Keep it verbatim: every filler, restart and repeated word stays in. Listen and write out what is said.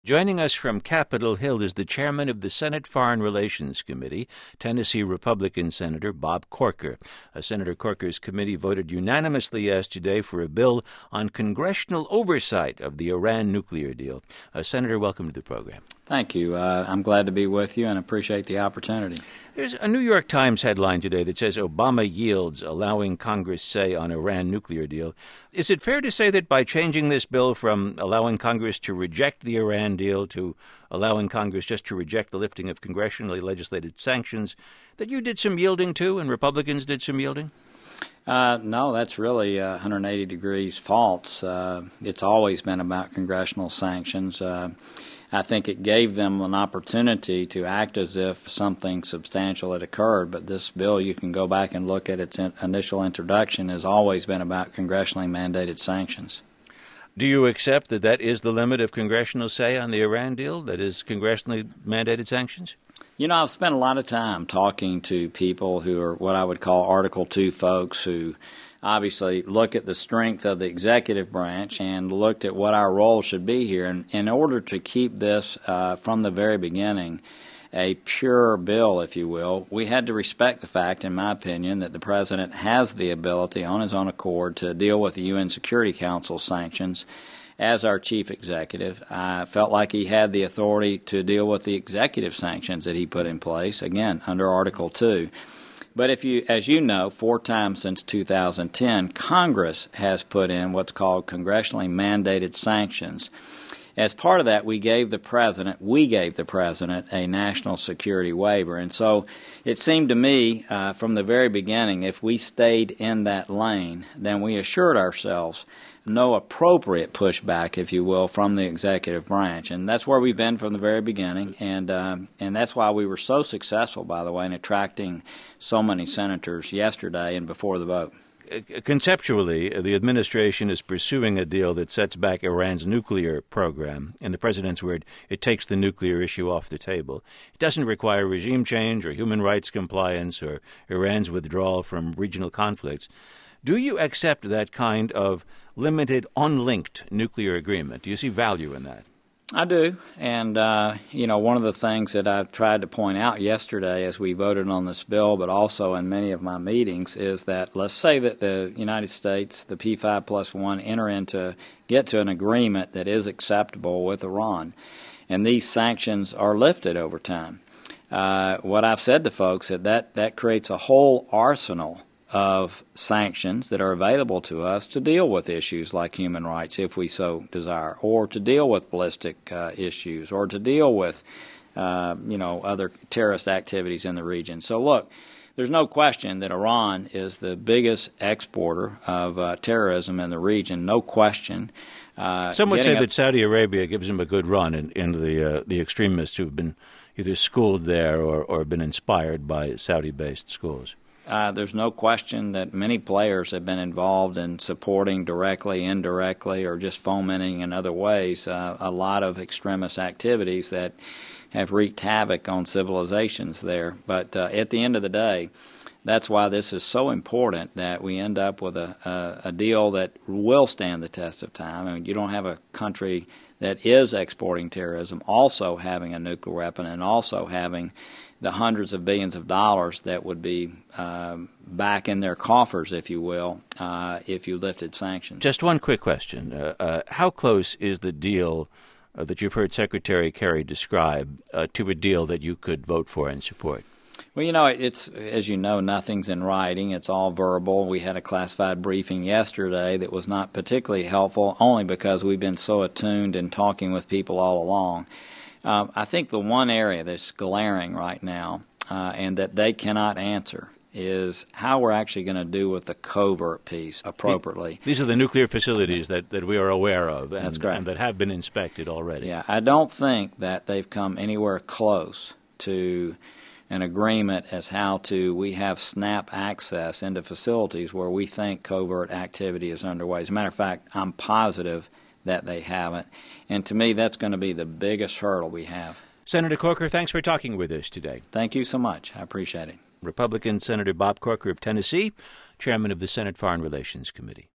Joining us from Capitol Hill is the chairman of the Senate Foreign Relations Committee, Tennessee Republican Senator Bob Corker. Uh, Senator Corker's committee voted unanimously yesterday for a bill on congressional oversight of the Iran nuclear deal. Uh, Senator, welcome to the program. Thank you. Uh, I'm glad to be with you and appreciate the opportunity. There's a New York Times headline today that says Obama yields, allowing Congress say on Iran nuclear deal. Is it fair to say that by changing this bill from allowing Congress to reject the Iran deal to allowing Congress just to reject the lifting of congressionally legislated sanctions, that you did some yielding too and Republicans did some yielding? Uh, no, that's really uh, one hundred eighty degrees false. Uh, it's always been about congressional sanctions. Uh, I think it gave them an opportunity to act as if something substantial had occurred, but this bill, you can go back and look at its in- initial introduction, has always been about congressionally mandated sanctions. Do you accept that that is the limit of congressional say on the Iran deal, that is congressionally mandated sanctions? You know, I've spent a lot of time talking to people who are what I would call Article two folks who obviously look at the strength of the executive branch and looked at what our role should be here. And in order to keep this uh, from the very beginning a pure bill, if you will, we had to respect the fact, in my opinion, that the President has the ability on his own accord to deal with the U N Security Council sanctions. As our chief executive, I felt like he had the authority to deal with the executive sanctions that he put in place, again, under Article two. But if you, as you know, four times since two thousand ten, Congress has put in what's called congressionally mandated sanctions. As part of that, we gave the president, we gave the president a national security waiver. And so it seemed to me uh, from the very beginning, if we stayed in that lane, then we assured ourselves no appropriate pushback, if you will, from the executive branch. And that's where we've been from the very beginning. And um, and that's why we were so successful, by the way, in attracting so many senators yesterday and before the vote. Conceptually, the administration is pursuing a deal that sets back Iran's nuclear program. In the president's word, it takes the nuclear issue off the table. It doesn't require regime change or human rights compliance or Iran's withdrawal from regional conflicts. Do you accept that kind of limited, unlinked nuclear agreement? Do you see value in that? I do. And, uh, you know, one of the things that I've tried to point out yesterday as we voted on this bill, but also in many of my meetings, is that let's say that the United States, the P five plus one, enter into, get to an agreement that is acceptable with Iran, and these sanctions are lifted over time. Uh, what I've said to folks is that that creates a whole arsenal of sanctions that are available to us to deal with issues like human rights, if we so desire, or to deal with ballistic uh, issues, or to deal with, uh, you know, other terrorist activities in the region. So, look, there's no question that Iran is the biggest exporter of uh, terrorism in the region, no question. Uh, Some would say that Saudi Arabia gives them a good run in, in the uh, the extremists who've been either schooled there or, or been inspired by Saudi-based schools. Uh, there's no question that many players have been involved in supporting directly, indirectly, or just fomenting in other ways uh, a lot of extremist activities that have wreaked havoc on civilizations there. But uh, at the end of the day, that's why this is so important that we end up with a, a, a deal that will stand the test of time. I mean, you don't have a country that is exporting terrorism also having a nuclear weapon and also having the hundreds of billions of dollars that would be um, back in their coffers, if you will, uh, if you lifted sanctions. Just one quick question. Uh, uh, how close is the deal uh, that you've heard Secretary Kerry describe uh, to a deal that you could vote for and support? Well, you know, it's, as you know, nothing's in writing. It's all verbal. We had a classified briefing yesterday that was not particularly helpful, only because we've been so attuned and talking with people all along. Um, I think the one area that's glaring right now uh, and that they cannot answer is how we're actually going to do with the covert piece appropriately. These are the nuclear facilities that, that we are aware of and, That's correct. and that have been inspected already. Yeah, I don't think that they've come anywhere close to an agreement as how to we have snap access into facilities where we think covert activity is underway. As a matter of fact, I'm positive that they haven't. And to me, that's going to be the biggest hurdle we have. Senator Corker, thanks for talking with us today. Thank you so much. I appreciate it. Republican Senator Bob Corker of Tennessee, chairman of the Senate Foreign Relations Committee.